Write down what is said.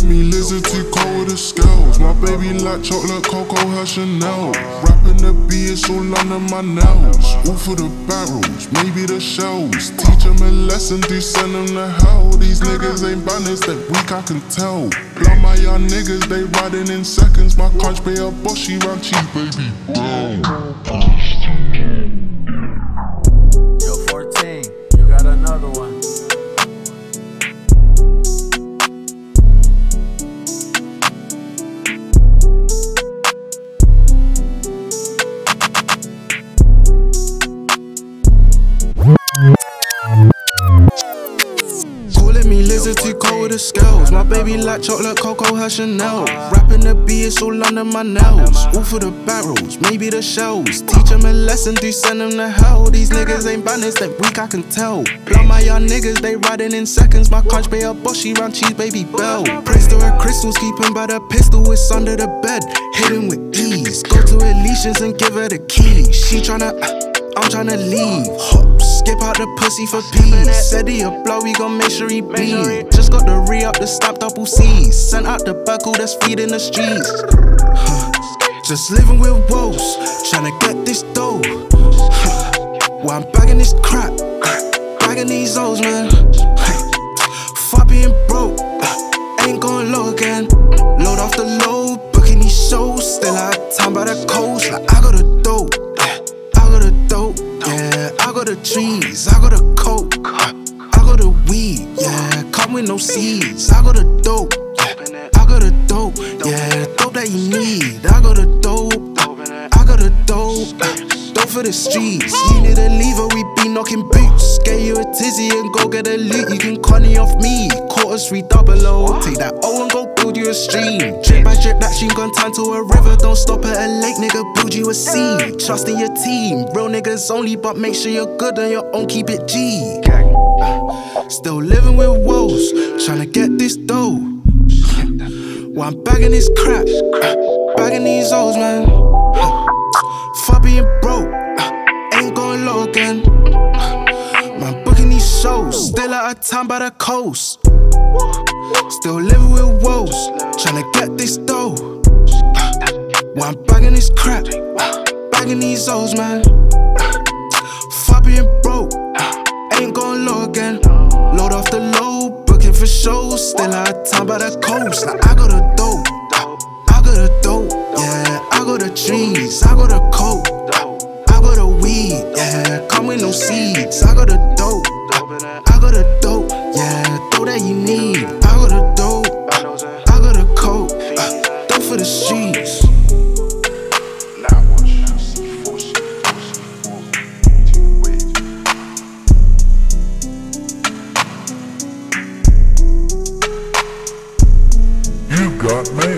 me lizard too cold with the scales. My baby like chocolate cocoa, her Chanel. Rapping the beat, it's all under my nails. All for the barrels, maybe the shells. Teach them a lesson, do send them to hell. These niggas ain't banners, that weak I can tell. Blood my young niggas, they riding in seconds. My crunch pay a boss, she run cheap, baby. Yo, 14, you got another one. Calling me lizard too cold with the scales. My baby like chocolate cocoa, her Chanel. Rapping the beat, it's all under my nails. All for the barrels, maybe the shells. Teach them a lesson, do send them to hell. These niggas ain't banners, that weak I can tell. Blood my young niggas, they riding in seconds. My crunch pay a boss, she run cheese, baby bell. Praise to her crystals, keep 'em by the pistol. It's under the bed, hidden with ease. Go to Alicia's and give her the keys. She tryna, I'm tryna leave. Hop, skip out the pussy for peace. Said he a blow, we gon' make sure he bleed. Just got the re-up, the stamp double C's. Sent out the buckle that's feeding the streets. Just living with woes, tryna get this dough. While I'm bagging this crap, bagging these O's, man. Fuck being broke, ain't going low again. Load off the load, booking these shows. Still out of town by the coast, like I got a dope. I got a dope, yeah. I got the trees, I got the coke, I got the weed, yeah. Come with no seeds, I got the dope, I got the dope, yeah. Dope that you need, I got the dope, I got the dope, dope for the streets. You need a lever, we be knocking boots. Get you a tizzy and go get a loot. You can conny off me, quarters 300. Take that O and go build you a stream. Drip by drip, that stream gon' turn to a river. Don't stop at a lake, nigga, build you a sea. Trust in your team, real niggas only, but make sure you're good on your own, keep it G. Still living with woes, tryna get this dough. While I'm bagging this crap, bagging these O's, man. Fuck being broke, ain't going low again. Man, booking these shows, still out of town by the coast. Still living with woes, tryna get this dough. While I'm bagging this crap, bagging these O's, man. Fuck being broke, ain't going low again. Load off the load, booking for shows. Still out of town by the coast. Like I got a dope, I got a dope, yeah. I got the trees, I got the coke, I got the weed, yeah. Come with no seeds, I got the dope, I got the dope, yeah. Dope that you need, I got the dope, I got the coke, dope for the streets. You got mail.